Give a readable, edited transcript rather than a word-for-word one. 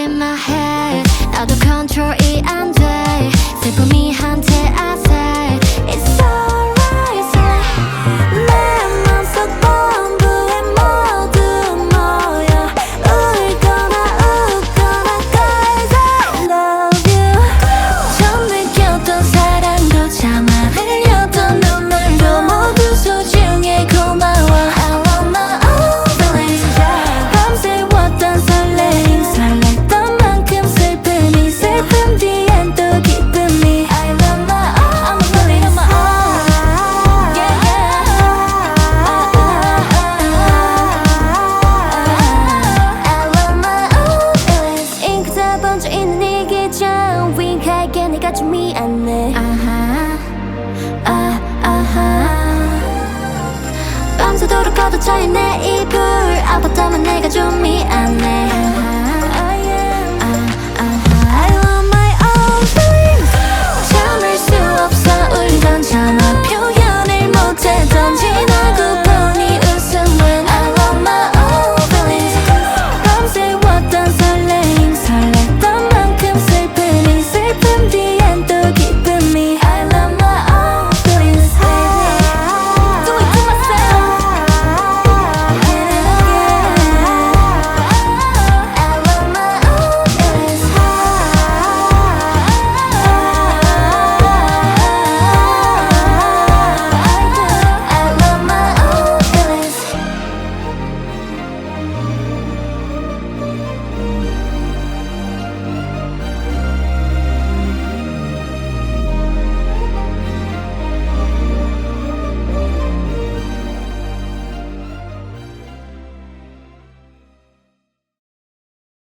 in my head 나도 컨트롤이 안 돼 슬픔이 한테 I say It's alright it's alright 내 맘속 본부에 모두 모여 울거나 웃거나 Cause I love you 처음 느꼈던 사랑도 참아내렸던 눈물도 모두 소중해 고마워 I love my own feelings 밤새웠던 설레임 설렜던 만큼 슬픔이 슬픔 뒤엔 또 기쁨이 I love my own feelings I'm a feeling yeah I love my own feelings 잉크다 번져 있는 이 기장 윙하게 네가 좀 미안해 밤새도록 걷어차인 내 이불 아팠다면 내가 좀 미안해